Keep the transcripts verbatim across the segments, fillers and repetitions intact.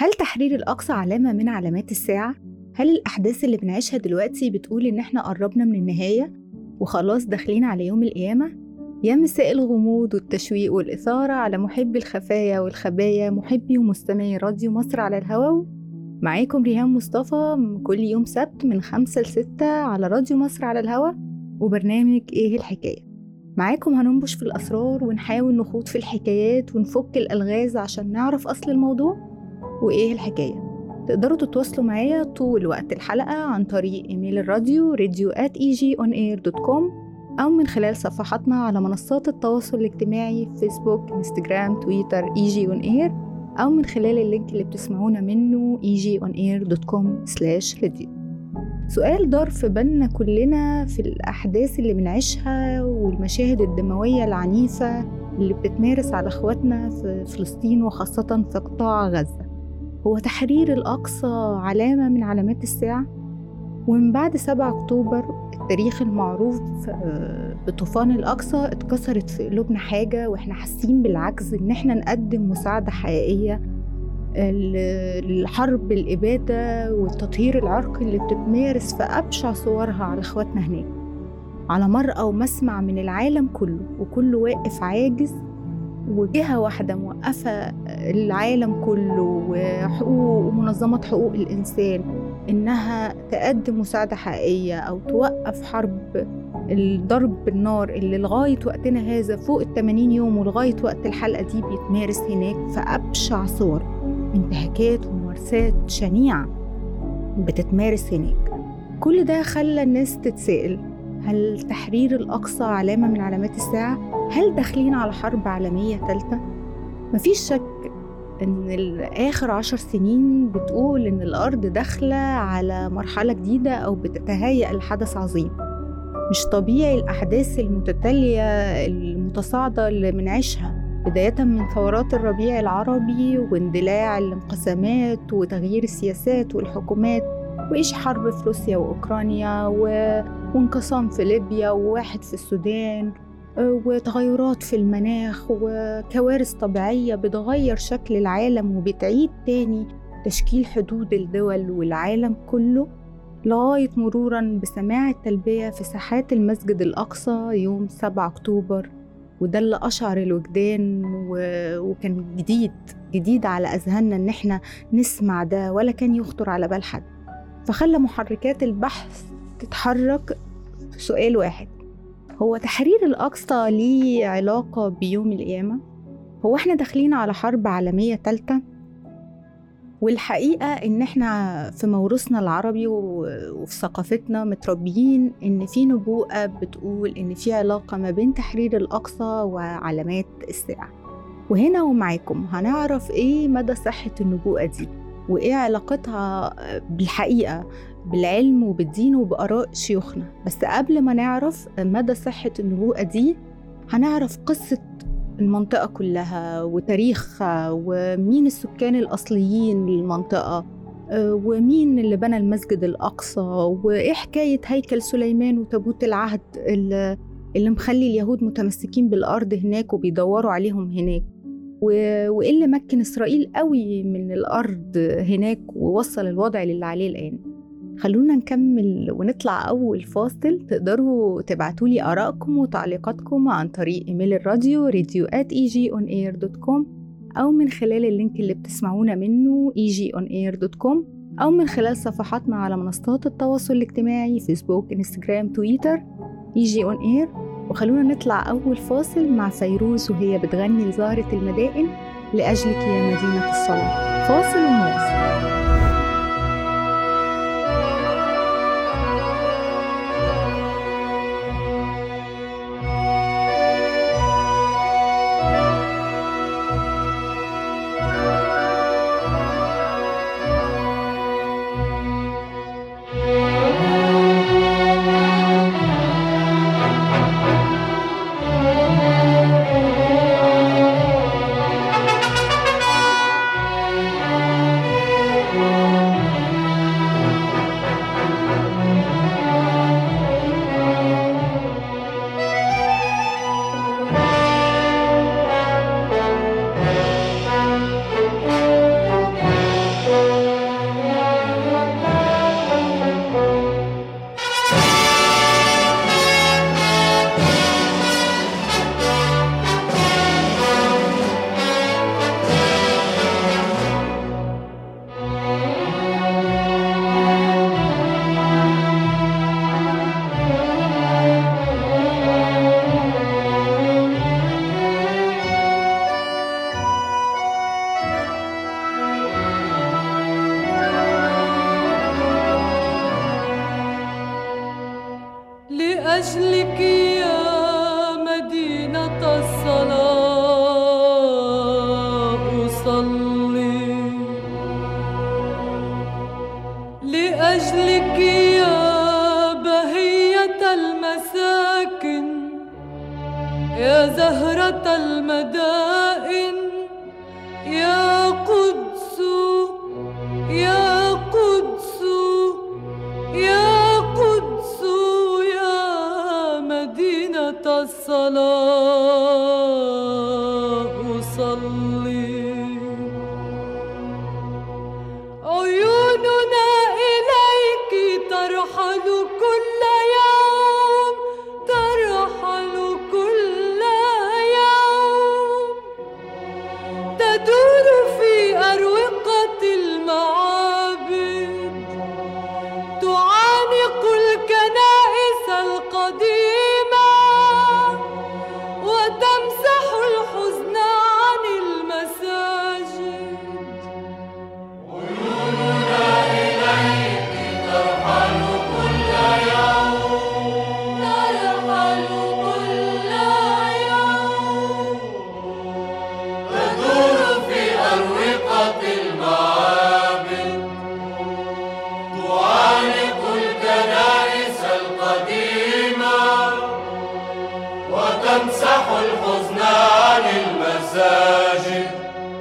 هل تحرير الأقصى علامة من علامات الساعة؟ هل الأحداث اللي بنعيشها دلوقتي بتقول إن إحنا قربنا من النهاية وخلاص داخلين على يوم القيامة؟ يا مساء الغموض والتشويق والإثارة على محبي الخفايا والخبايا، محبي ومستمعي راديو مصر على الهواء. معاكم ريهام مصطفى كل يوم سبت من خمسة لستة على راديو مصر على الهواء وبرنامج إيه الحكاية. معاكم هننبش في الأسرار ونحاول نخوض في الحكايات ونفك الألغاز عشان نعرف أصل الموضوع وإيه الحكاية. تقدروا تتواصلوا معايا طول وقت الحلقة عن طريق إيميل الراديو راديو آت إي جي أون إير دوت كوم أو من خلال صفحاتنا على منصات التواصل الاجتماعي فيسبوك، انستجرام، تويتر إي جي أون إير، أو من خلال اللينك اللي بتسمعونا منه إي جي أون إير دوت كوم سلاش راديو. سؤال دار في بالنا كلنا في الأحداث اللي بنعيشها والمشاهد الدموية العنيفة اللي بتتمارس على أخواتنا في فلسطين وخاصة في قطاع غزة، هو تحرير الأقصى علامة من علامات الساعة؟ ومن بعد سبعة أكتوبر التاريخ المعروف بطوفان الأقصى اتكسرت في قلوبنا حاجة، وإحنا حاسين بالعجز إن إحنا نقدم مساعدة حقيقية الحرب الإبادة والتطهير العرقي اللي بتتمارس في أبشع صورها على إخواتنا هناك على مرأى ومسمع من العالم كله، وكله واقف عاجز، وجهة واحدة موقفة العالم كله وحقوق ومنظمات حقوق الإنسان إنها تقدم مساعدة حقيقية أو توقف حرب الضرب بالنار اللي لغاية وقتنا هذا فوق الثمانين يوم ولغاية وقت الحلقة دي بيتمارس هناك في أبشع صور، انتهاكات وممارسات شنيعة بتتمارس هناك. كل ده خلى الناس تتسائل، هل تحرير الأقصى علامة من علامات الساعة؟ هل داخلين على حرب عالمية ثالثة؟ مفيش شك إن آخر عشر سنين بتقول إن الأرض داخلة على مرحلة جديدة أو بتتهيأ لحدث عظيم. مش طبيعي الأحداث المتتالية المتصاعدة اللي بنعيشها، بداية من ثورات الربيع العربي واندلاع الانقسامات وتغيير السياسات والحكومات، وإيش حرب في روسيا وأوكرانيا وانقسام في ليبيا وواحد في السودان، وتغيرات في المناخ وكوارث طبيعية بتغير شكل العالم وبتعيد تاني تشكيل حدود الدول والعالم كله، لغاية مرورا بسماع التلبية في ساحات المسجد الأقصى يوم سبعة أكتوبر. وده اللي أشعر الوجدان وكان جديد جديد على أذهاننا إن احنا نسمع ده، ولا كان يخطر على بال حد، فخلى محركات البحث تتحرك في سؤال واحد: هو تحرير الأقصى ليه علاقة بيوم القيامة؟ هو احنا داخلين على حرب عالمية ثالثة؟ والحقيقة إن إحنا في موروثنا العربي وفي ثقافتنا متربيين إن في نبوءة بتقول إن في علاقة ما بين تحرير الأقصى وعلامات الساعة. وهنا ومعاكم هنعرف إيه مدى صحة النبوءة دي، وإيه علاقتها بالحقيقة بالعلم وبالدين وبآراء شيوخنا. بس قبل ما نعرف مدى صحة النبوءة دي، هنعرف قصة المنطقة كلها وتاريخها ومين السكان الأصليين للمنطقة ومين اللي بنى المسجد الأقصى، وإيه حكاية هيكل سليمان وتابوت العهد اللي مخلي اليهود متمسكين بالأرض هناك وبيدوروا عليهم هناك، وإيه اللي مكن إسرائيل قوي من الأرض هناك ووصل الوضع للي عليه الآن. خلونا نكمل ونطلع أول فاصل. تقدروا تبعتولي آرائكم وتعليقاتكم عن طريق إيميل الراديو راديو آت إي جي أون إير دوت كوم أو من خلال اللينك اللي بتسمعونا منه إي جي أون إير دوت كوم أو من خلال صفحاتنا على منصات التواصل الاجتماعي فيسبوك، انستجرام، تويتر إي جي أون إير. وخلونا نطلع أول فاصل مع فيروز وهي بتغني لزهرة المدائن لأجلك يا مدينة الصلاة. فاصل ونواصل. يا زهرة المدائن يا قدس يا قدس يا قدس يا مدينة الصلاة أصلي. عيوننا إليك ترحل كل يوم ترحل كل يوم تدور في أروقة المعابد تعانق الكنائس القديمة وتمسح الحزن عن المساجد. عيوننا إليك ترحل كل يوم ترحل كل يوم تدور في أروقة المعابد تعانق الكنائس القديمة وتمسح الحزن عن المساجد.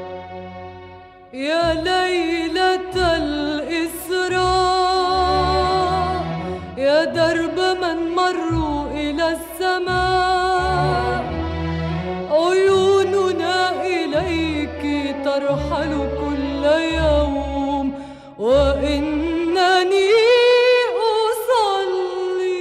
يا ليلة الإسراء يا درب من مروا إلى السماء عيوننا إليك ترحل كل يوم وإنني أصلي.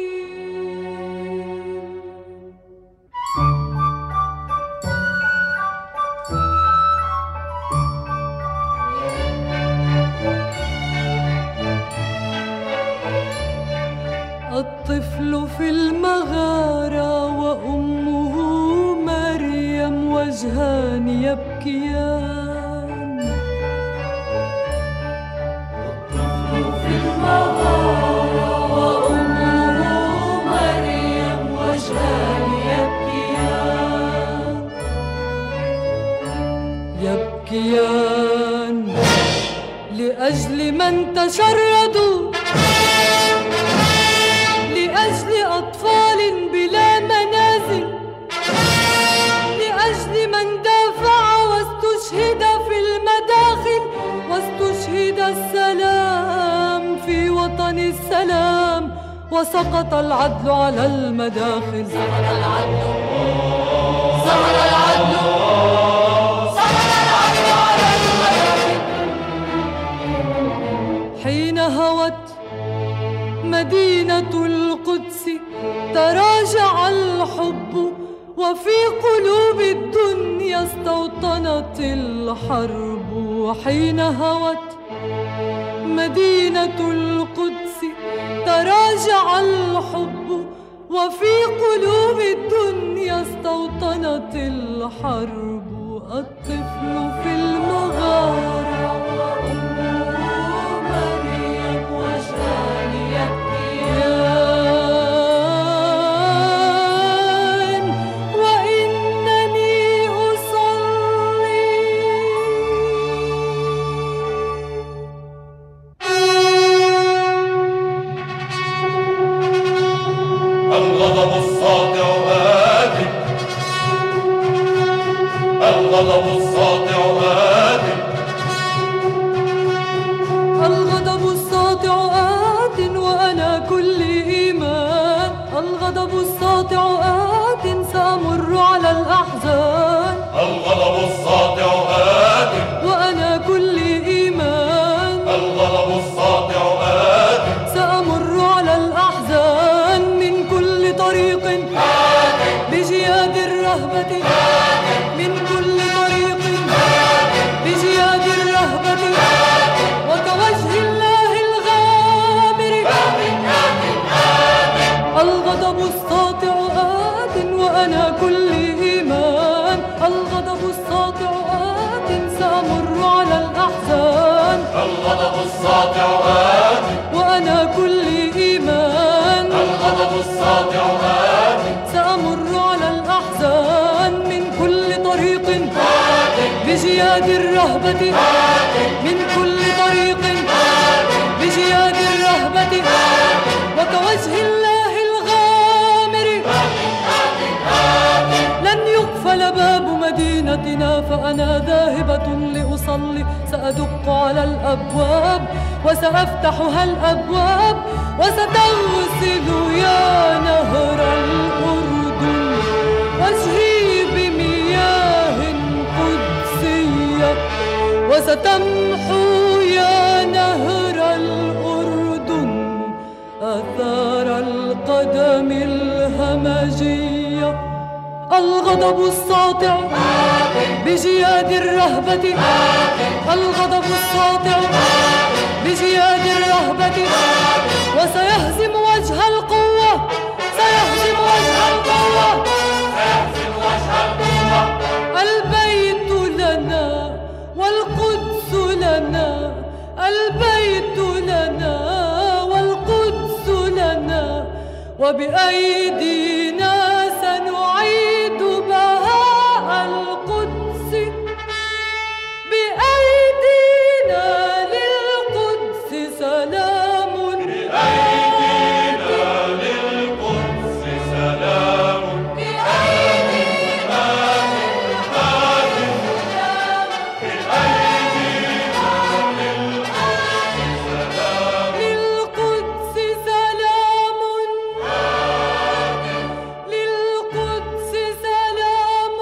الطفل في المغارة وأمه مريم وجهان يبكيان. الطفل في المغارة وأمه مريم وجهان يبكيان يبكيان لأجل من تشردوا لأجل أطفال بلا منازل لأجل من دافع واستشهد في المداخل واستشهد السلام في وطن السلام وسقط العدل على المداخل. سقط العدل سقط العدل سقط العدل على المداخل. حين هوت مدينة القدس تراجع الحب وفي قلوب الدنيا استوطنت الحرب. حين هوت مدينة القدس تراجع الحب وفي قلوب الدنيا استوطنت الحرب. الطفل في المغارة وأمه مريم وجهان يبكيان وإنني أصلي. الغضب الساطع آت الغضب الساطع آت الغضب الساطع آت وأنا كل إيمان. الغضب الساطع آت سأمر على الأحزان. الغضب الساطع آت وأنا كل إيمان. الغضب الساطع آت سأمر على الأحزان من كل طريق بجياد الرهبة من كل طريق بجياد الرهبة وكوجه الله الغامر. الغضب الساطع آت وأنا كل إيمان. الغضب الساطع آت سأمر على الأحزان. الغضب الساطع آت وأنا كل إيمان. الغضب الساطع آت سأمر على الأحزان من كل طريق بجياد الرهبة من كل طريق بجياد الرهبة وكوجه الله الغامر صلاة لأصلي سأدق على الأبواب وسأفتحها الأبواب وستغسل يا نهر الأردن وجهي بمياه قدسية وستمحو يا نهر الأردن آثار القدم الهمجية. الغضب الساطع بجياد الرهبة، الغضب الساطع بجياد الرهبة وسيهزم وجه القوة، سيهزم وجه القوة، سيهزم وجه القوة. البيت لنا والقدس لنا، البيت لنا والقدس لنا، وبأيدينا سنعيد بهاء القدس، بأيدينا للقدس سلام، بأيدينا للقدس سلام، بأيدينا للقدس سلام، للقدس سلام،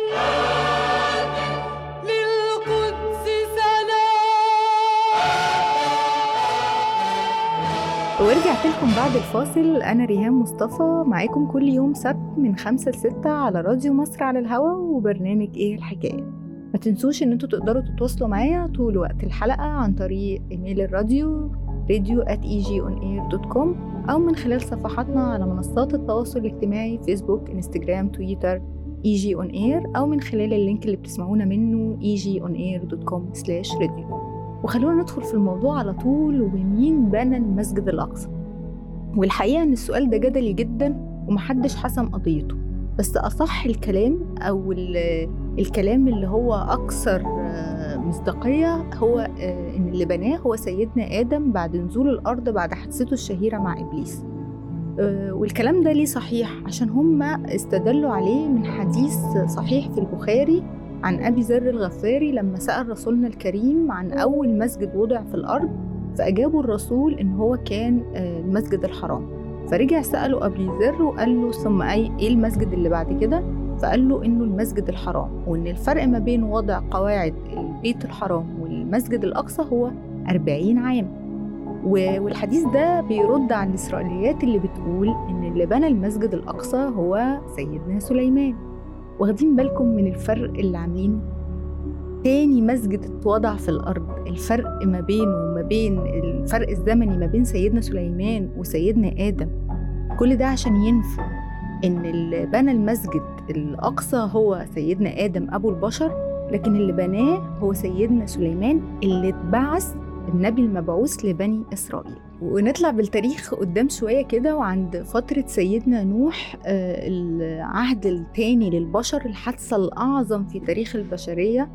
للقدس سلام. ورجعت لكم بعد الفاصل. أنا ريهام مصطفى معاكم كل يوم سبت من خمسة لستة على راديو مصر على الهوا وبرنامج إيه الحكاية. ما تنسوش إن انتوا تقدروا تتواصلوا معايا طول وقت الحلقة عن طريق إيميل الراديو radio at e g on air dot com أو من خلال صفحاتنا على منصات التواصل الاجتماعي فيسبوك، انستجرام، تويتر e g on air أو من خلال اللينك اللي بتسمعونا منه e g on air dot com slash radio. وخلونا ندخل في الموضوع على طول. ومين بنى المسجد الأقصى؟ والحقيقة إن السؤال ده جدلي جدا ومحدش حسم قضيته، بس أصح الكلام أو الكلام اللي هو أكثر مصداقية هو إن اللي بناه هو سيدنا آدم بعد نزول الأرض بعد حادثته الشهيرة مع إبليس. والكلام ده ليه صحيح؟ عشان هم استدلوا عليه من حديث صحيح في البخاري عن أبي ذر الغفاري لما سأل رسولنا الكريم عن أول مسجد وضع في الأرض، فأجابوا الرسول إن هو كان المسجد الحرام. فرجع سأله أبي ذر وقال له ثم أي إيه المسجد اللي بعد كده؟ فقال له إنه المسجد الحرام، وإن الفرق ما بين وضع قواعد البيت الحرام والمسجد الأقصى هو أربعين عام. والحديث ده بيرد على الإسرائيليات اللي بتقول إن اللي بنى المسجد الأقصى هو سيدنا سليمان. واخدين بالكم من الفرق اللي عاملينه؟ تاني مسجد اتوضع في الأرض، الفرق ما بينه وما بين الفرق الزمني ما بين سيدنا سليمان وسيدنا آدم، كل ده عشان ينفوا إن اللي بنى المسجد الأقصى هو سيدنا آدم أبو البشر، لكن اللي بناه هو سيدنا سليمان اللي اتبعث النبي المبعوث لبني إسرائيل. ونطلع بالتاريخ قدام شوية كده، وعند فترة سيدنا نوح العهد الثاني للبشر، الحادثة الأعظم في تاريخ البشرية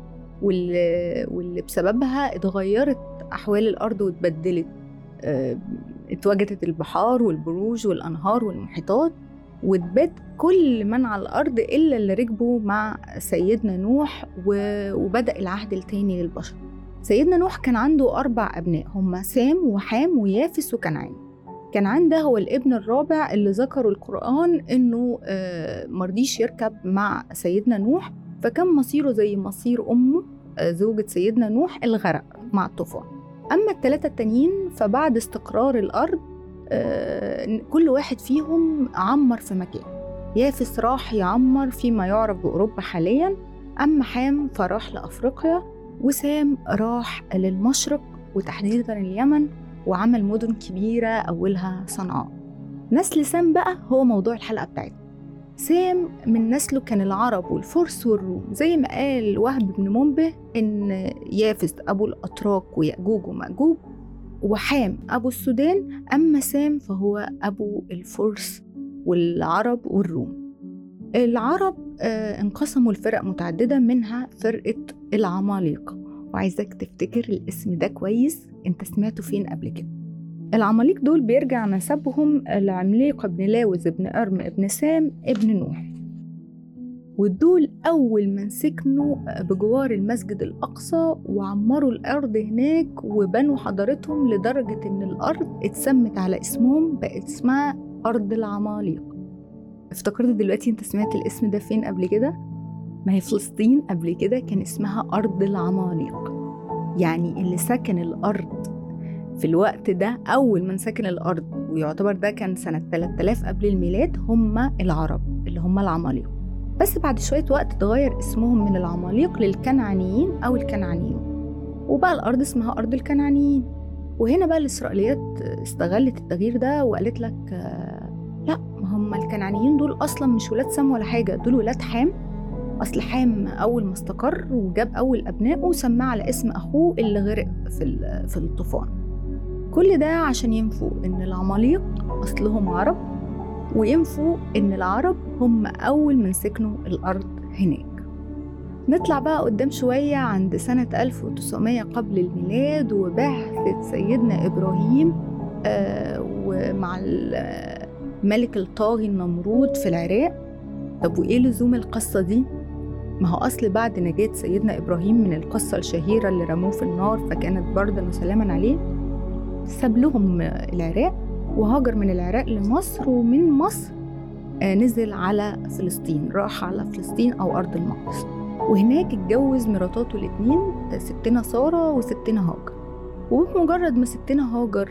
واللي بسببها اتغيرت أحوال الأرض واتبدلت، اتوجدت البحار والبروج والأنهار والمحيطات، واتباد كل من على الأرض إلا اللي ركبوا مع سيدنا نوح، وبدأ العهد الثاني للبشر. سيدنا نوح كان عنده أربع أبناء، هما سام وحام ويافس وكنعان. كنعان ده هو الابن الرابع اللي ذكروا القرآن إنه مرضيش يركب مع سيدنا نوح، فكان مصيره زي مصير أمه زوجة سيدنا نوح، الغرق مع الطوفان. أما الثلاثة التانيين فبعد استقرار الأرض كل واحد فيهم عمر في مكان. يافس راح يعمر فيما يعرف بأوروبا حاليا، أما حام فراح لأفريقيا، وسام راح للمشرق وتحديدا اليمن وعمل مدن كبيرة أولها صنعاء. نسل سام بقى هو موضوع الحلقة بتاعتنا. سام من نسله كان العرب والفرس والروم، زي ما قال وهب بن منبه إن يافس أبو الأتراك ويأجوج ومأجوج، وحام أبو السودان، أما سام فهو أبو الفرس والعرب والروم. العرب آه انقسموا لفرق متعددة، منها فرقة العماليق، وعايزك تفتكر الاسم ده كويس، انت سمعته فين قبل كده. العماليق دول بيرجع نسبهم لعمليق ابن لاوز ابن أرم ابن سام ابن نوح. ودول أول من سكنوا بجوار المسجد الأقصى وعمروا الأرض هناك وبنوا حضارتهم، لدرجة إن الأرض اتسمت على اسمهم، بقت اسمها أرض العماليق. افتكرت دلوقتي انت سمعت الاسم ده فين قبل كده؟ ما هي فلسطين قبل كده كان اسمها أرض العماليق، يعني اللي سكن الأرض في الوقت ده أول من سكن الأرض، ويعتبر ده كان سنة ثلاثة آلاف قبل الميلاد، هم العرب اللي هم العماليق. بس بعد شوية وقت اتغير اسمهم من العماليق للكنعانيين أو الكنعانيين، وبقى الأرض اسمها أرض الكنعانيين. وهنا بقى الإسرائيليات استغلت التغيير ده وقالت لك لا، ما هم الكنعانيين دول أصلا مش ولاد سام ولا حاجة، دول ولاد حام. أصل حام أول ما استقر وجاب أول أبنائه وسماه على اسم أخوه اللي غرق في في الطوفان. كل ده عشان ينفوا إن العماليق أصلهم عرب، وينفوا إن العرب هم أول من سكنوا الأرض هناك. نطلع بقى قدام شوية عند سنة ألف وتسعمية قبل الميلاد وبعثة سيدنا إبراهيم آه ومع الملك الطاغي النمرود في العراق. طب وإيه لزوم القصة دي؟ ما هو أصل بعد نجاة سيدنا إبراهيم من القصة الشهيرة اللي رموه في النار فكانت بردا وسلاما عليه، ساب لهم العراق وهاجر من العراق لمصر، ومن مصر نزل على فلسطين، راح على فلسطين أو أرض المقدس، وهناك اتجوز مراتاته الاتنين ستنا سارة وستنا هاجر. وبمجرد ما ستنا هاجر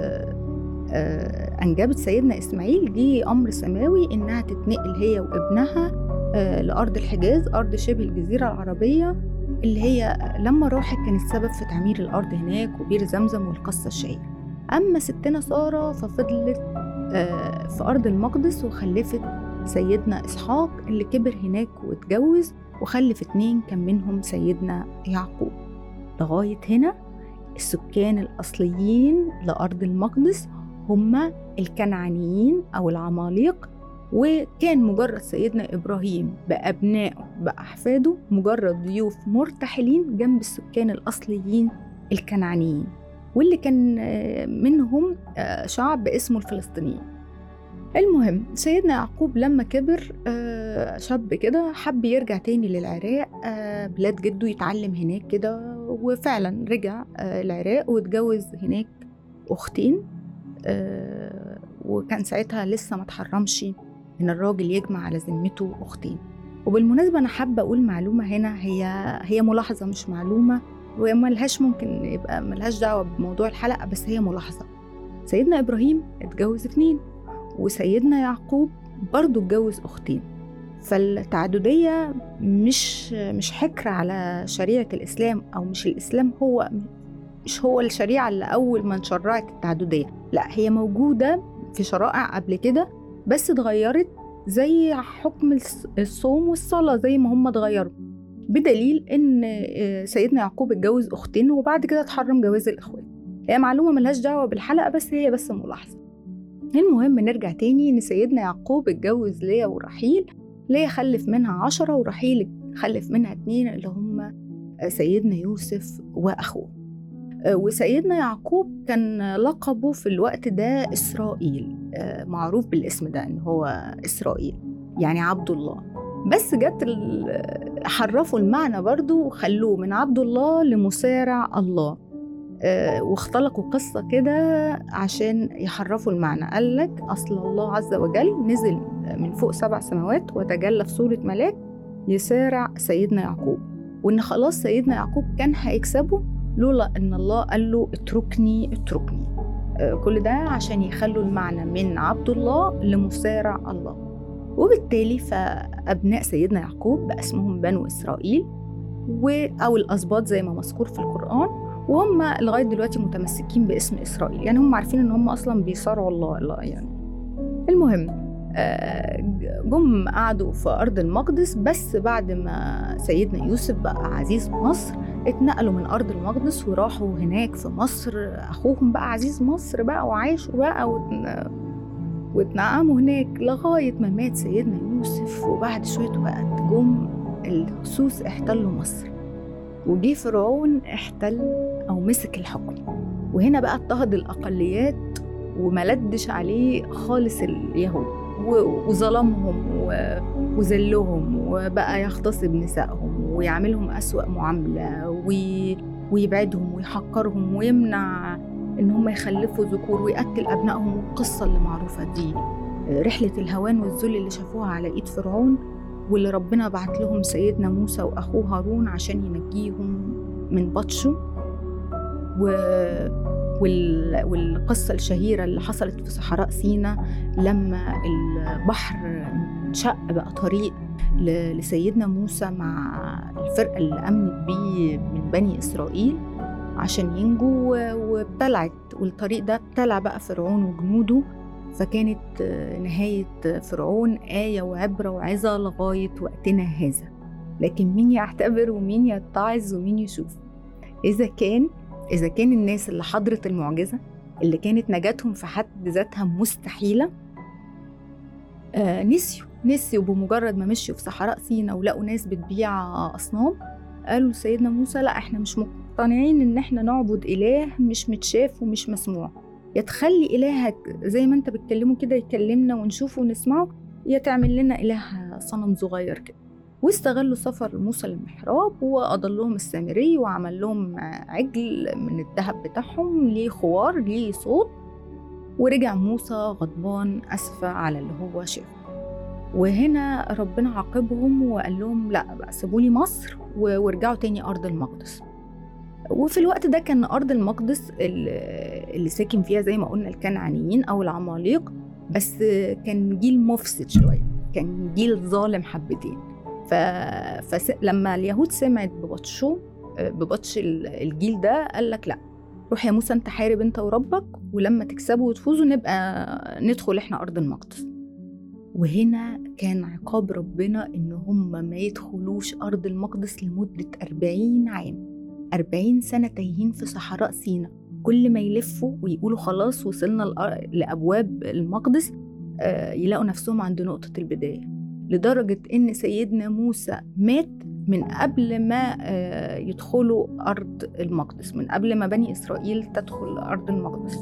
أنجبت سيدنا إسماعيل، جه أمر سماوي إنها تتنقل هي وابنها لأرض الحجاز، أرض شبه الجزيرة العربية، اللي هي لما راحت كانت سبب في تعمير الأرض هناك وبير زمزم والقصة الشهيرة. أما ستنا سارة ففضلت في أرض المقدس وخلفت سيدنا إسحاق اللي كبر هناك واتجوز وخلف اتنين، كان منهم سيدنا يعقوب. لغاية هنا السكان الأصليين لأرض المقدس هم الكنعانيين أو العماليق، وكان مجرد سيدنا إبراهيم بأبنائه بأحفاده مجرد ضيوف مرتحلين جنب السكان الأصليين الكنعانيين، واللي كان منهم شعب اسمه الفلسطينيين. المهم سيدنا يعقوب لما كبر شاب كده حب يرجع تاني للعراق، بلاد جده، يتعلم هناك كده، وفعلا رجع العراق واتجوز هناك أختين، وكان ساعتها لسه ما تحرمش إن الراجل يجمع على ذمته أختين. وبالمناسبة أنا حابة أقول معلومة هنا، هي هي ملاحظة مش معلومة، وملهاش ممكن يبقى ملهاش دعوة بموضوع الحلقة، بس هي ملاحظة. سيدنا إبراهيم اتجوز اتنين، وسيدنا يعقوب برضو اتجوز أختين. فالتعددية مش مش حكر على شريعة الإسلام، أو مش الإسلام هو مش هو الشريعة اللي أول من شرعت التعددية، لا، هي موجودة في شرائع قبل كده بس اتغيرت، زي حكم الصوم والصلاة زي ما هم اتغيروا، بدليل إن سيدنا يعقوب اتجوز أختين وبعد كده اتحرم جواز الإخوات. هي معلومة ملهاش دعوة بالحلقة، بس هي بس ملاحظة. المهم نرجع تاني إن سيدنا يعقوب اتجوز ليا ورحيل، ليا خلف منها عشرة ورحيل خلف منها اتنين اللي هم سيدنا يوسف وأخوه. وسيدنا يعقوب كان لقبه في الوقت ده إسرائيل، معروف بالاسم ده إن هو إسرائيل يعني عبد الله، بس جت حرفوا المعنى برضو وخلوه من عبد الله لمسارع الله، واختلقوا قصة كده عشان يحرفوا المعنى. قال لك أصل الله عز وجل نزل من فوق سبع سماوات وتجلى في صورة ملاك يسارع سيدنا يعقوب، وإن خلاص سيدنا يعقوب كان هيكسبه لولا إن الله قال له اتركني اتركني. كل ده عشان يخلوا المعنى من عبد الله لمسارع الله. وبالتالي فأبناء سيدنا يعقوب بقى اسمهم بنو إسرائيل أو الأسباط زي ما مذكور في القرآن، وهم لغاية دلوقتي متمسكين باسم إسرائيل، يعني هم عارفين إن هم أصلا بيصارعوا الله الله يعني. المهم جم قعدوا في أرض المقدس، بس بعد ما سيدنا يوسف بقى عزيز مصر اتنقلوا من أرض المقدس وراحوا هناك في مصر، أخوهم بقى عزيز مصر بقى وعاشوا بقى واتنعموا هناك لغاية ما مات سيدنا يوسف. وبعد شوية وقت جم الهكسوس احتلوا مصر، وجي فرعون احتل أو مسك الحكم، وهنا بقى اضطهد الأقليات وملدش عليه خالص اليهود وظلمهم وذلهم، وبقى يغتصب نسائهم ويعملهم أسوأ معاملة وي... ويبعدهم ويحقرهم ويمنع إن هم يخلفوا ذكور ويقتل أبنائهم. والقصة اللي معروفة دي رحلة الهوان والذل اللي شافوها على إيد فرعون، واللي ربنا بعت لهم سيدنا موسى وأخوه هارون عشان ينجيهم من بطشه. و... وال... والقصة الشهيرة اللي حصلت في صحراء سيناء لما البحر انشق بقى طريق ل... لسيدنا موسى مع الفرقة اللي أمنت بيه من بني إسرائيل عشان ينجوا، وابتلعت، والطريق ده ابتلع بقى فرعون وجنوده. فكانت نهاية فرعون آية وعبرة وعظة لغاية وقتنا هذا. لكن مين يعتبر ومين يتعظ ومين يشوف؟ إذا كان إذا كان الناس اللي حضرت المعجزة اللي كانت نجاتهم في حد ذاتها مستحيلة آه نسيوا نسيوا بمجرد ما مشيوا في صحراء سيناء ولقوا ناس بتبيع أصنام، قالوا لسيدنا موسى لا احنا مش مقتنعين ان احنا نعبد إله مش متشاف ومش مسموع، يتخلي إلهك زي ما انت بتكلمه كده يكلمنا ونشوفه ونسمعه، يا تعمل لنا إله صنم صغير كده. واستغلوا سفر موسى للمحراب وأضلهم السامري وعمل لهم عجل من الذهب بتاعهم ليه خوار ليه صوت، ورجع موسى غضبان أسفة على اللي هو شافه. وهنا ربنا عاقبهم وقال لهم لا بقى سيبولي مصر وارجعوا تاني أرض المقدس. وفي الوقت ده كان أرض المقدس اللي ساكن فيها زي ما قلنا الكنعانيين أو العماليق، بس كان جيل مفسد شوية، كان جيل ظالم حبتين. فلما اليهود سمعت ببطشه ببطش الجيل ده قال لك لا روح يا موسى انت حارب انت وربك، ولما تكسبوا وتفوزوا نبقى ندخل احنا أرض المقدس. وهنا كان عقاب ربنا إن هم ما يدخلوش أرض المقدس لمدة أربعين عام، أربعين سنة تايهين في صحراء سيناء، كل ما يلفوا ويقولوا خلاص وصلنا لأبواب المقدس يلاقوا نفسهم عند نقطة البداية، لدرجة إن سيدنا موسى مات من قبل ما يدخلوا أرض المقدس، من قبل ما بني إسرائيل تدخل أرض المقدس.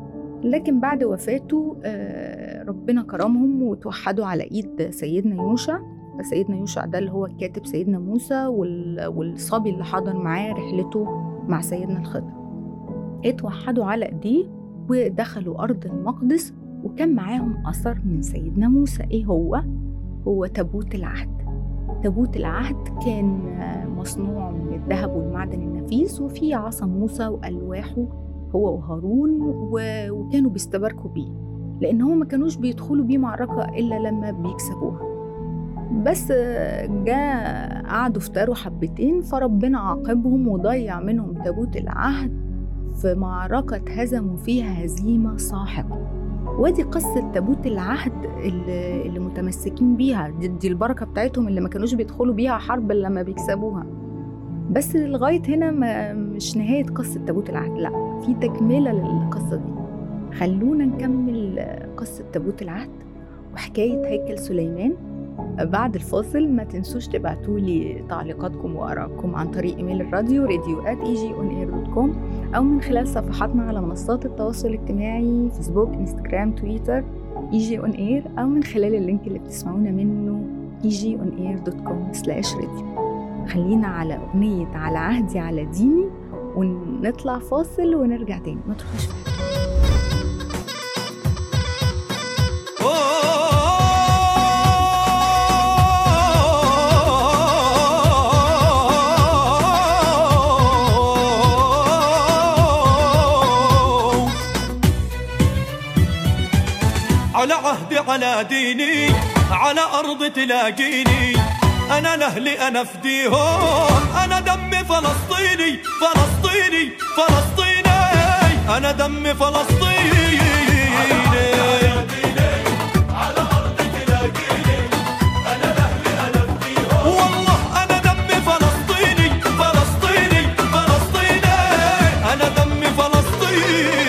لكن بعد وفاته ربنا كرمهم وتوحدوا على إيد سيدنا يوشع. فسيدنا يوشع ده اللي هو كاتب سيدنا موسى والصبي اللي حضر معاه رحلته مع سيدنا الخضر، اتوحدوا على إيديه ودخلوا أرض المقدس. وكان معاهم أثر من سيدنا موسى، إيه هو؟ هو تابوت العهد. تابوت العهد كان مصنوع من الذهب والمعدن النفيس، وفيه عصا موسى وألواحه هو وهارون، وكانوا بيستباركوا بيه لأن هو ما كانوش بيدخلوا بيه معركة إلا لما بيكسبوها. بس جاء قعدوا افتروا حبتين فربنا عاقبهم وضيع منهم تابوت العهد في معركة هزموا فيها هزيمة ساحقة. ودي قصة تابوت العهد اللي, اللي متمسكين بيها، دي, دي البركة بتاعتهم اللي ما كانوش بيدخلوا بيها حرب لما بيكسبوها. بس لغاية هنا ما مش نهاية قصة تابوت العهد، لا في تكملة للقصة دي. خلونا نكمل قصة تابوت العهد وحكاية هيكل سليمان بعد الفاصل. ما تنسوش تبعتولي تعليقاتكم وآرائكم عن طريق إيميل الراديو راديو آت إي جي أون إير دوت كوم، أو من خلال صفحاتنا على منصات التواصل الاجتماعي فيسبوك انستجرام تويتر إي جي أون إير، أو من خلال اللينك اللي بتسمعونا منه إي جي أون إير دوت كوم سلاش راديو. خلينا على أغنية على عهدي على ديني ونطلع فاصل ونرجع تاني، ما تروحوش فيه. على عهدي على ديني على أرض تلاقيني، أنا لأهلي أنا فديهم، أنا دمي فلسطيني فلسطيني فلسطيني، أنا دمي فلسطيني. على أرض تلاقيني أنا لأهلي أنا فديهم، والله أنا دمي فلسطيني فلسطيني فلسطيني، أنا دمي فلسطيني.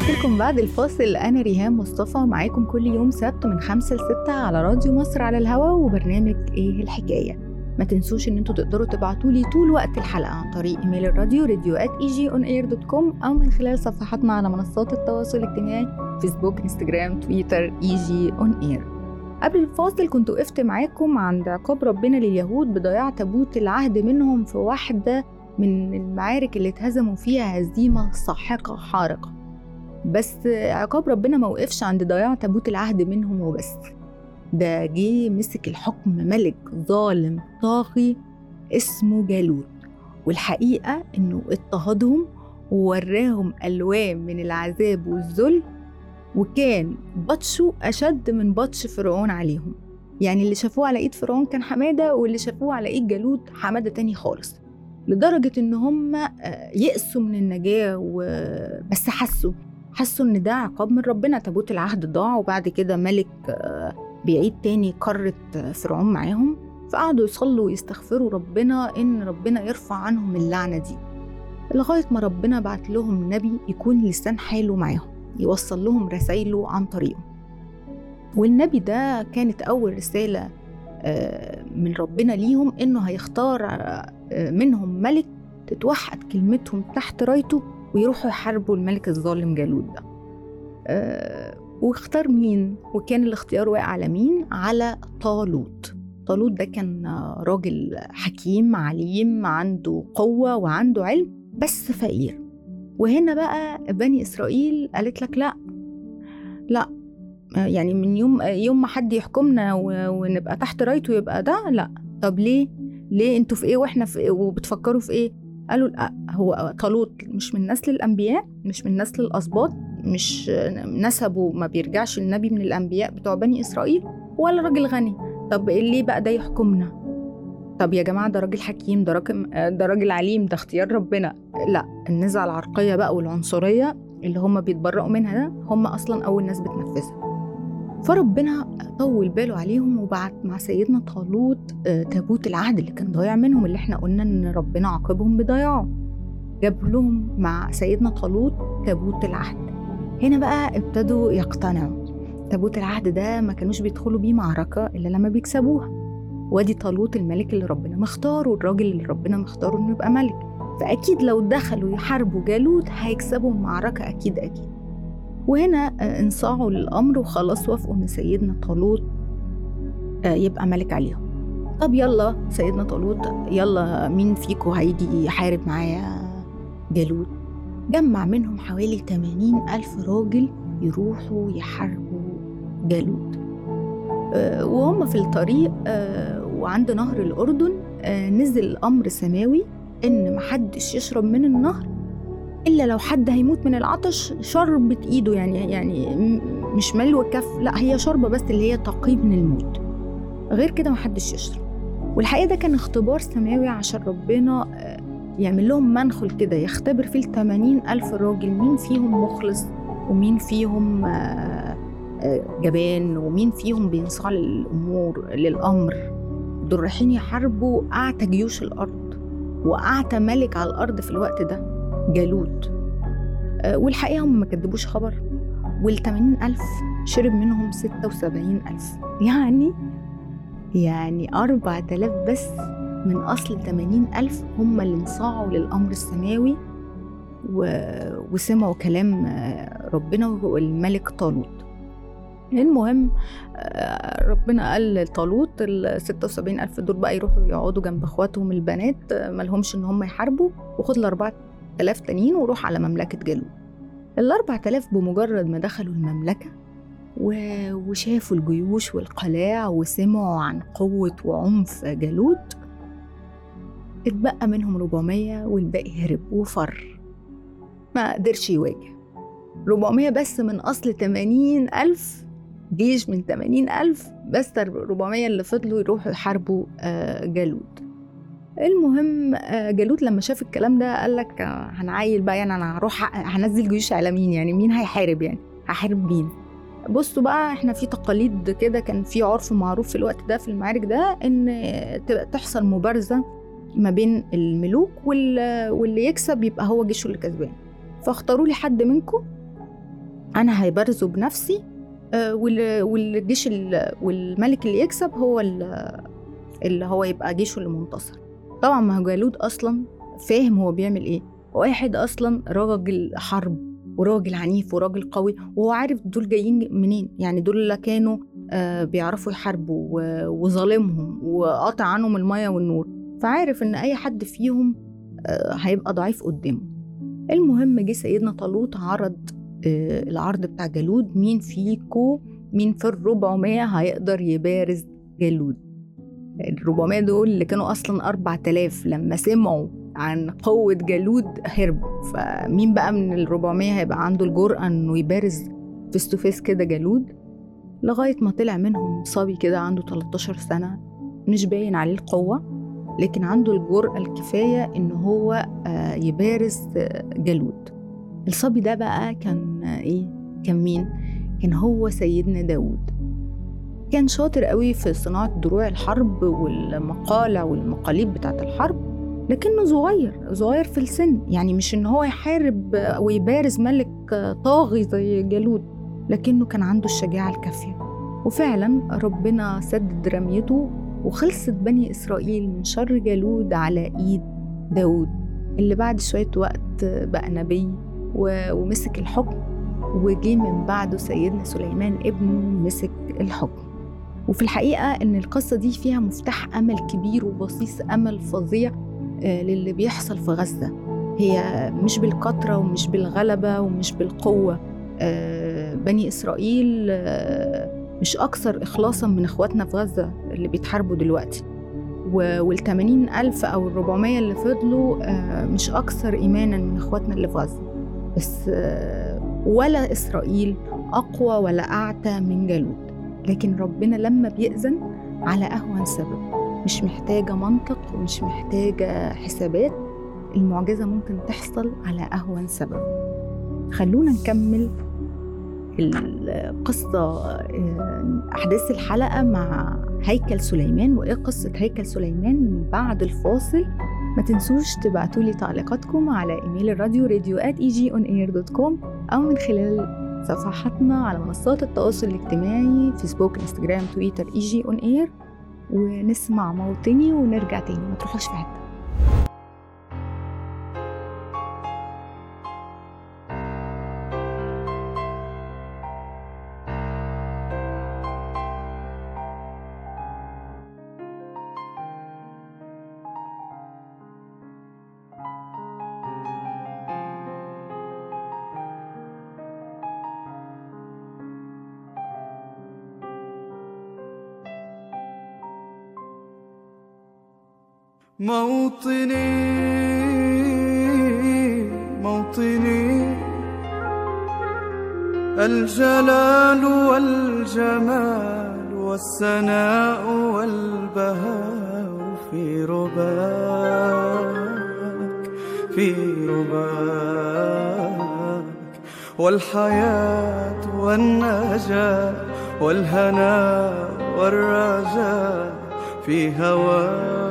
ورجعت لكم بعد الفاصل. أنا ريهام مصطفى معاكم كل يوم سبت من خمسة لستة على راديو مصر على الهواء وبرنامج إيه الحكاية. ما تنسوش إن انتوا تقدروا تبعتولي طول وقت الحلقة عن طريق إيميل الراديو راديو آت إي جي أون إير دوت كوم أو من خلال صفحاتنا على منصات التواصل الاجتماعي فيسبوك انستجرام تويتر إي جي أون إير. قبل الفاصل كنت وقفت معاكم عند عقاب ربنا لليهود بضياع تابوت العهد منهم في واحدة من المعارك اللي اتهزموا فيها هزيمة ساحقة حارقة. بس عقاب ربنا ما وقفش عند ضياع تابوت العهد منهم وبس، ده جه مسك الحكم ملك ظالم طاغي اسمه جالوت، والحقيقة انه اضطهدهم ووراهم ألوان من العذاب والذل، وكان بطشه أشد من بطش فرعون عليهم. يعني اللي شافوه على إيد فرعون كان حمادة، واللي شافوه على إيد جالوت حمادة تاني خالص، لدرجة إن هم يأسوا من النجاة. وبس حسوا حسوا إن ده عقاب من ربنا، تابوت العهد ضاع وبعد كده ملك بيعيد تاني قارة فرعون معاهم، فقعدوا يصلوا ويستغفروا ربنا إن ربنا يرفع عنهم اللعنة دي، لغاية ما ربنا بعت لهم نبي يكون لسان حاله معاهم يوصل لهم رسائله عن طريقه. والنبي ده كانت أول رسالة من ربنا ليهم إنه هيختار منهم ملك تتوحد كلمتهم تحت رايته ويروحوا يحاربوا الملك الظالم جالوت ده. واختار مين؟ وكان الاختيار واقع على مين؟ على طالوت. طالوت ده كان راجل حكيم عليم عنده قوة وعنده علم بس فقير. وهنا بقى بني إسرائيل قالت لك لا لا يعني من يوم يوم ما حد يحكمنا ونبقى تحت رايته يبقى ده لا. طب ليه ليه انتوا في ايه واحنا في ايه وبتفكروا في ايه؟ قالوا لا، هو طالوت مش من نسل الانبياء، مش من نسل الاسباط، مش نسبه ما بيرجعش النبي من الانبياء بتوع بني اسرائيل، ولا راجل غني. طب ليه بقى ده يحكمنا؟ طب يا جماعه ده راجل حكيم، ده راجل ده راجل عليم، ده اختيار ربنا. لا، النزعه العرقيه بقى والعنصريه اللي هم بيتبرئوا منها ده هم اصلا اول ناس بتنفذها. فربنا طول باله عليهم وبعت مع سيدنا طالوت تابوت العهد اللي كان ضايع منهم، اللي احنا قلنا ان ربنا عاقبهم بضياعه. جاب لهم مع سيدنا طالوت تابوت العهد. هنا بقى ابتدوا يقتنعوا. تابوت العهد ده ما كانوش بيدخلوا بيه معركة إلا لما بيكسبوها. وادي طالوت الملك اللي ربنا مختاره، الراجل اللي ربنا مختاره انه يبقى ملك، فأكيد لو دخلوا يحاربوا جالوت هيكسبوا معركة أكيد أكيد. وهنا انصاعوا للأمر وخلاص وافقوا ان سيدنا طالوت يبقى ملك عليهم. طب يلا سيدنا طالوت، يلا مين فيكم هيجي يحارب معايا جالوت؟ جمع منهم حوالي ثمانين ألف راجل يروحوا يحاربوا جالوت. وهم في الطريق وعند نهر الأردن نزل أمر سماوي إن محدش يشرب من النهر إلا لو حد هيموت من العطش شربة إيده، يعني يعني مش ملو كف، لا هي شربة بس اللي هي تقييم من الموت، غير كده محدش يشرب. والحقيقة ده كان اختبار سماوي عشان ربنا يعمل لهم منخل كده يختبر فيه الثمانين ألف راجل مين فيهم مخلص ومين فيهم جبان ومين فيهم بينصاع للأمور للأمر. دول رايحين يحاربوا أعتى جيوش الأرض وأعتى ملك على الأرض في الوقت ده جالوت. والحقيقة هم ما كدبوش خبر، والثمانين ألف شرب منهم ستة وسبعين ألف، يعني يعني أربعة آلاف بس من أصل ثمانين ألف هم اللي انصاعوا للأمر السماوي وسمعوا كلام ربنا والملك طالوت. المهم ربنا قال لطالوت ال ستة وسبعين ألف دول بقى يروحوا يقعدوا جنب اخواتهم البنات مالهمش ان هم يحاربوا، وخد الأربعة آلاف تانيين وروح على مملكة جالوت. الأربعة آلاف بمجرد ما دخلوا المملكة وشافوا الجيوش والقلاع وسمعوا عن قوة وعنف جالوت، اتبقى منهم أربعمية والباقي هرب وفر، ما قدرش يواجه. أربعمية بس من أصل ثمانين ألف، جيش من ثمانين ألف بس، أربعمية اللي فضلوا يروحوا يحاربوا جالوت. المهم جالوت لما شاف الكلام ده قال لك هنعايل بقى، يعني أنا هروح هنزل جيوش على مين؟ يعني مين هيحارب؟ يعني هحارب مين؟ بصوا بقى، احنا في تقاليد كده، كان في عرف معروف في الوقت ده في المعارك ده ان تحصل مبارزة ما بين الملوك واللي يكسب يبقى هو جيشه اللي كسبان. فاختاروا لي حد منكم أنا هيبرزه بنفسي، والجيش والملك اللي يكسب هو اللي هو يبقى جيشه اللي منتصر. طبعا ما هو جالوت أصلا فاهم هو بيعمل إيه، واحد أصلا راجل حرب وراجل عنيف وراجل قوي، وهو عارف دول جايين منين. يعني دول اللي كانوا بيعرفوا يحاربوا وظالمهم وقاطع عنهم المية والنور، فعارف إن أي حد فيهم هيبقى ضعيف قدامه. المهم جه سيدنا طالوت عرض العرض بتاع جالوت، مين فيكو مين في الربعمية هيقدر يبارز جالوت. الربعمية دول اللي كانوا أصلا أربع تلاف لما سمعوا عن قوة جالوت هربوا، فمين بقى من الربعمية هيبقى عنده الجرأة إنه يبارز فيس تو فيس كده جالوت؟ لغاية ما طلع منهم صبي كده عنده تلتاشر سنة، مش باين عليه القوة، لكن عنده الجرأة الكفاية إنه هو يبارز جالوت. الصبي ده بقى كان إيه؟ كان مين؟ كان هو سيدنا داود. كان شاطر قوي في صناعة دروع الحرب والمقالع والمقاليب بتاعة الحرب، لكنه صغير صغير في السن. يعني مش إن هو يحارب ويبارز ملك طاغي زي جالوت، لكنه كان عنده الشجاعة الكافية. وفعلا ربنا سدد رميته، وخلصت بني إسرائيل من شر جالوت على إيد داود، اللي بعد شوية وقت بقى نبي ومسك الحكم. وجي من بعده سيدنا سليمان ابنه مسك الحكم. وفي الحقيقة إن القصة دي فيها مفتاح أمل كبير وبصيص أمل فظيع للي بيحصل في غزة. هي مش بالكثرة ومش بالغلبة ومش بالقوة. بني إسرائيل مش أكثر إخلاصاً من إخواتنا في غزة اللي بيتحاربوا دلوقتي، والثمانين ألف أو الربعمية اللي فضلوا مش أكثر إيماناً من إخواتنا اللي في غزة. بس ولا إسرائيل أقوى ولا أعتى من جالوت، لكن ربنا لما بيأذن على أهون سبب، مش محتاجة منطق ومش محتاجة حسابات، المعجزة ممكن تحصل على أهون سبب. خلونا نكمل القصة، أحداث الحلقة مع هيكل سليمان وإيه قصة هيكل سليمان بعد الفاصل. ما تنسوش تبعتولي تعليقاتكم على إيميل الراديو راديو آت إي جي أون إير دوت كوم، أو من خلال صفحاتنا على منصات التواصل الاجتماعي فيسبوك انستجرام تويتر إي جي أون إير. ونسمع موطني ونرجع تاني، ما تروحوش في حتة. موطني موطني الجلال والجمال والسناء والبهاء في رباك في رباك، والحياة والنجاة والهناء والرجاء في هواك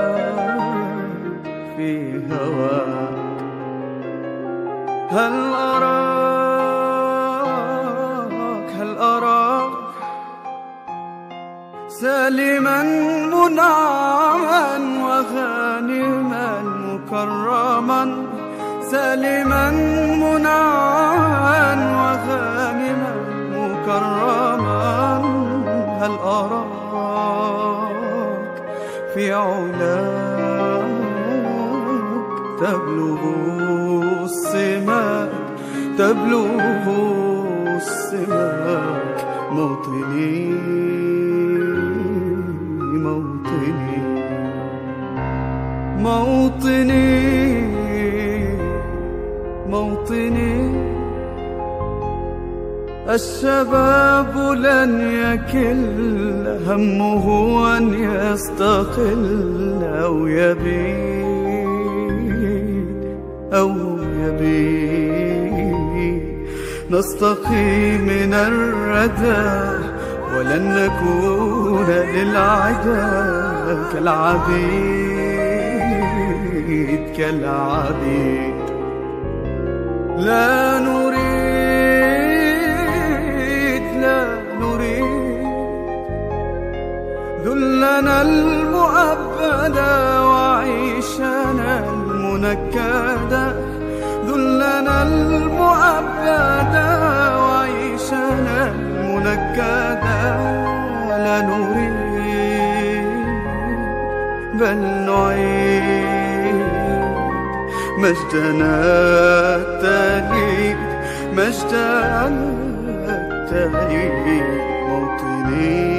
في هواك. هل أراك هل أراك سالما منعما وغانما مكرما، سالما منعما وغانما مكرما. هل أراك في علاك تبلغ السماك تبلغ السماك. موطني موطني موطني موطني الشباب لن يكل همه أن يستقل أو يبيد أو يبيد. نستقي من الردى ولن نكون للعدا كالعبيد كالعبيد. لا نريد ذلنا المؤبدا وعيشنا المنكدا، ذلنا المؤبدا وعيشنا المنكدا. لا نريد بل نعيد مجدنا التالي، مجدنا التالي. موطني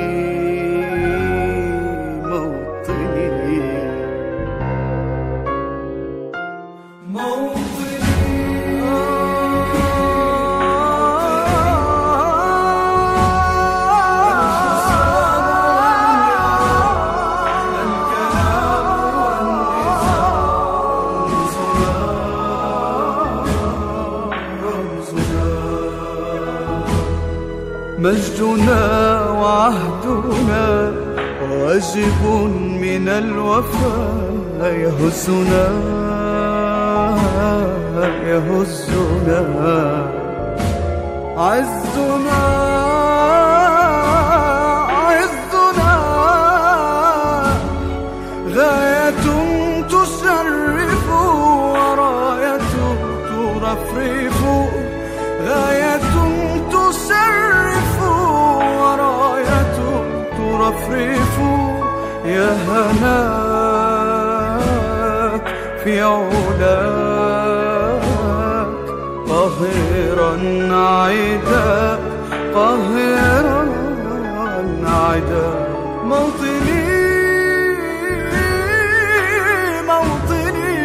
مجدنا وعهدنا واجب من الوفاء، يهزنا يهزنا عزنا عزنا. غاية تشرف وراية ترفرف، غاية تشرف وراية ترفرف. يا هناك في علاك قاهرا عدا، قاهرا عدا. موطني موطني.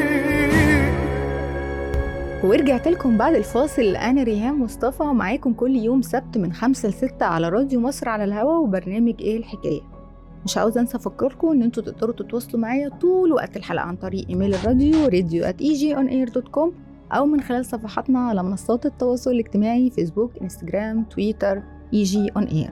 ورجعت لكم بعد الفاصل. أنا ريهام مصطفى معاكم كل يوم سبت من خمسة لستة على راديو مصر على الهوا وبرنامج إيه الحكاية. مش عاوز أنسى أفكركم إن أنتوا تقدروا تتواصلوا معايا طول وقت الحلقة عن طريق إيميل الراديو راديو آت إي جي أون إير دوت كوم، أو من خلال صفحاتنا على منصات التواصل الاجتماعي فيسبوك انستجرام تويتر إي جي أون إير.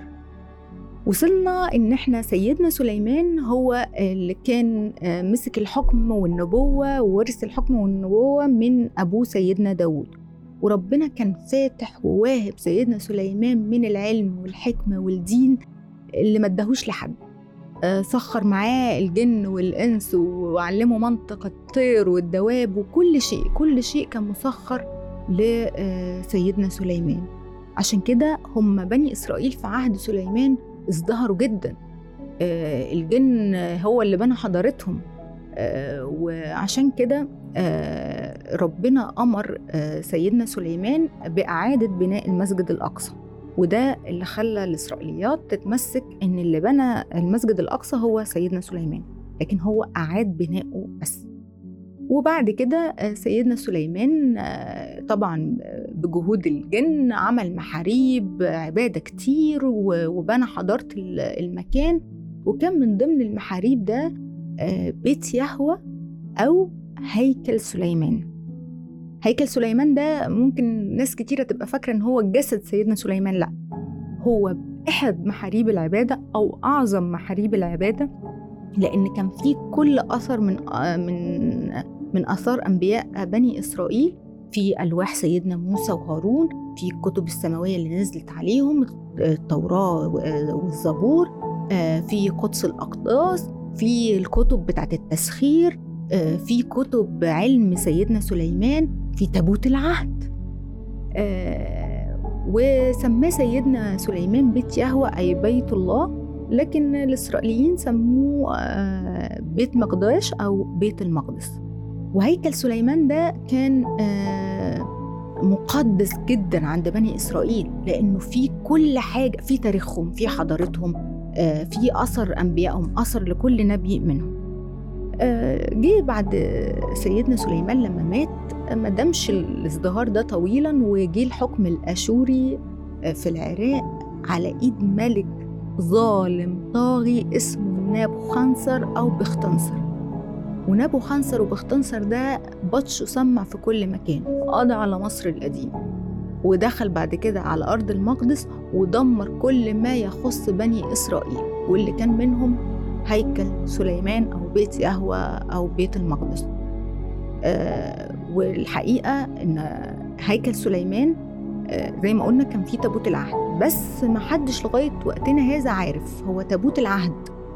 وصلنا إن إحنا سيدنا سليمان هو اللي كان مسك الحكم والنبوة وورث الحكم والنبوة من أبوه سيدنا داود، وربنا كان فاتح وواهب سيدنا سليمان من العلم والحكمة والدين اللي ما اداهوش لحد. سخر معاه الجن والإنس وعلمه منطق الطير والدواب وكل شيء، كل شيء كان مسخر لسيدنا سليمان. عشان كده هم بني إسرائيل في عهد سليمان ازدهروا جدا. الجن هو اللي بنى حضارتهم، وعشان كده ربنا أمر سيدنا سليمان بإعادة بناء المسجد الأقصى، وده اللي خلى الإسرائيليات تتمسك إن اللي بنى المسجد الأقصى هو سيدنا سليمان، لكن هو أعاد بناؤه بس. وبعد كده سيدنا سليمان طبعا بجهود الجن عمل محاريب عبادة كتير وبنى حضارة المكان، وكان من ضمن المحاريب ده بيت يهوه أو هيكل سليمان. هيكل سليمان ده ممكن ناس كتيرة تبقى فاكرة إن هو جسد سيدنا سليمان، لا، هو أحد محاريب العبادة أو أعظم محاريب العبادة، لأن كان فيه كل أثر من من من آثار أنبياء بني إسرائيل، في ألواح سيدنا موسى وهارون، في الكتب السماوية اللي نزلت عليهم التوراة والزبور، في قدس الأقداس، في الكتب بتاعت التسخير، في كتب علم سيدنا سليمان، في تابوت العهد. وسماه سيدنا سليمان بيت يهوه أي بيت الله، لكن الإسرائيليين سموه بيت مقداش أو بيت المقدس. وهيكل سليمان ده كان مقدس جدا عند بني إسرائيل، لأنه فيه كل حاجة، فيه تاريخهم، فيه حضارتهم، فيه أثر أنبيائهم، أثر لكل نبي منهم. جه بعد سيدنا سليمان لما مات ما دامش الازدهار ده طويلا، وجه الحكم الأشوري في العراق على إيد ملك ظالم طاغي اسمه نابوخنصر أو بختنصر. ونابوخنصر وبختنصر ده بطش وسمع في كل مكان، قضى على مصر القديم، ودخل بعد كده على أرض المقدس ودمر كل ما يخص بني إسرائيل، واللي كان منهم هيكل سليمان أو بيت يهوه أو بيت المقدس. آه والحقيقة إن هيكل سليمان آه زي ما قلنا كان فيه تابوت العهد، بس ما حدش لغاية وقتنا هذا عارف هو تابوت العهد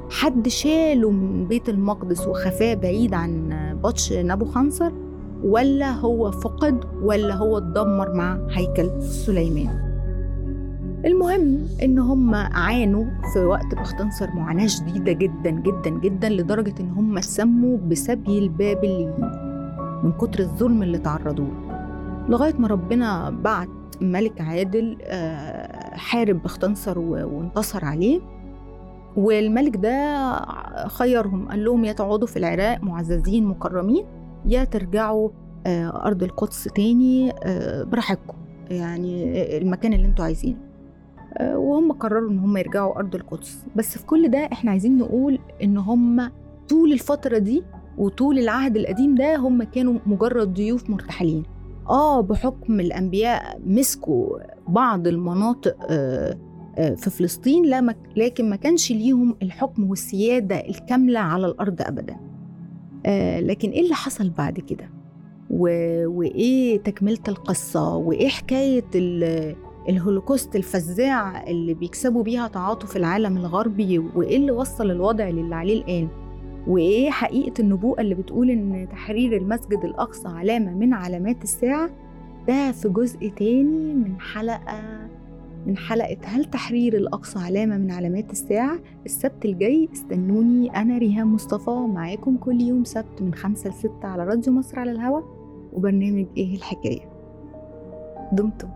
حد شاله من بيت المقدس وخفاه بعيد عن بطش نبوخنصر، ولا هو فقد، ولا هو اتدمر مع هيكل سليمان. المهم إن هم عانوا في وقت بختنصر معاناة شديدة جدا جدا جدا، لدرجة إن هم سموا بسبي البابليين من كتر الظلم اللي تعرضوه، لغاية ما ربنا بعت ملك عادل حارب بختنصر وانتصر عليه. والملك ده خيرهم، قال لهم يا تقعدوا في العراق معززين مكرمين، يا ترجعوا أرض القدس تاني براحتكم، يعني المكان اللي انتوا عايزينه. وهم قرروا ان هم يرجعوا أرض القدس. بس في كل ده احنا عايزين نقول ان هم طول الفترة دي وطول العهد القديم ده هم كانوا مجرد ضيوف مرتحلين. آه بحكم الأنبياء مسكوا بعض المناطق آه في فلسطين، لكن ما كانش ليهم الحكم والسيادة الكاملة على الأرض أبدا. آه لكن إيه اللي حصل بعد كده؟ وإيه تكملة القصة؟ وإيه حكاية الهولوكوست الفزاع اللي بيكسبوا بيها تعاطف العالم الغربي؟ وإيه اللي وصل الوضع للي عليه الآن؟ وإيه حقيقة النبوءة اللي بتقول إن تحرير المسجد الأقصى علامة من علامات الساعة؟ ده في جزء تاني من حلقة من حلقة هل تحرير الأقصى علامة من علامات الساعة؟ السبت الجاي استنوني، أنا ريهام مصطفى معاكم كل يوم سبت من خمسة لستة على راديو مصر على الهوا وبرنامج إيه الحكاية. دمتم.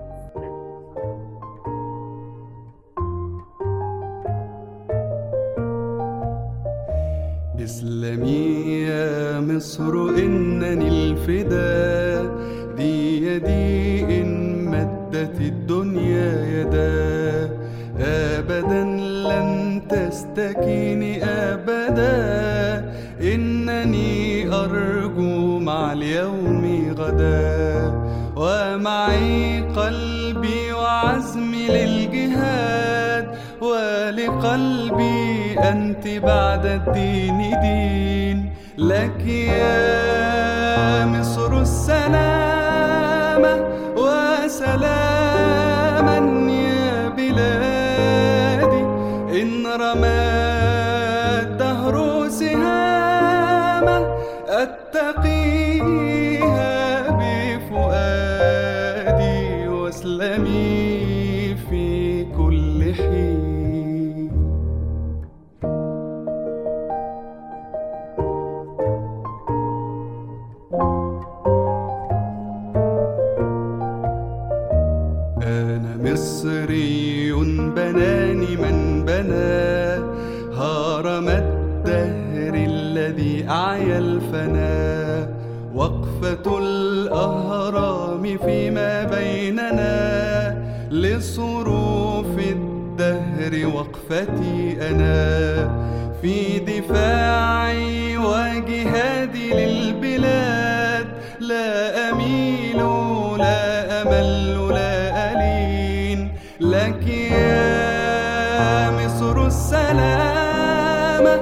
اسلمي يا مصر إنني الفداء، دي يدي إن مدت الدنيا يدا، أبدا لن تستكيني أبدا، إنني أرجو مع اليوم غدا، ومعي قلبي وعزمي للجهاد، ولقلبي أنت بعد الدين دين، لك يا مصر السلامة وسلاما يا بلادي، إن رمى الدهر سهاما أتقيها بفؤادي، واسلمي في كل حين. مصري بناني من بنى هرم الدهر الذي أعيا الفنا، وقفة الأهرام فيما بيننا، لصروف الدهر وقفتي أنا، في دفاعي وجهادي للبلاد، لا أميل لا أمل لا ألين، لك يا مصر السلامة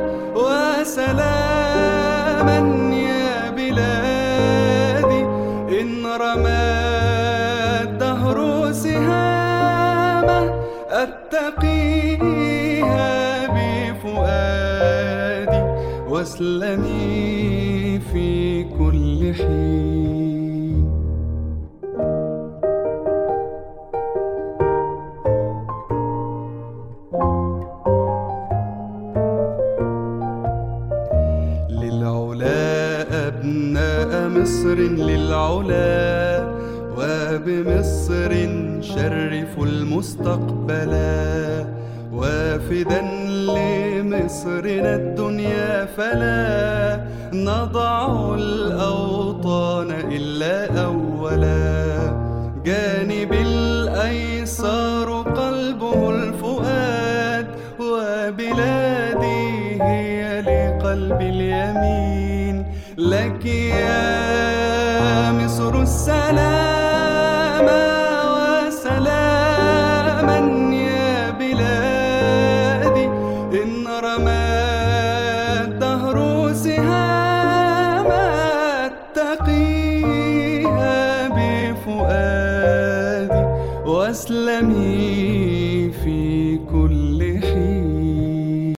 وسلاما يا بلادي، إن رمى الدهر سهاما أتقيها بفؤادي، واسلمي في كل حين. مصر للعلا، وبمصر شرفوا المستقبلا، وافدا لمصرنا الدنيا فلا نضع الأوطان إلا أولا، جانب الأيسار قلبه الفؤاد، وبلادي هي لقلب اليمين، لك يا مصر السلامة وسلاما يا بلادي، إن رمى الدهر سهاما أتقيها بفؤادي، واسلمي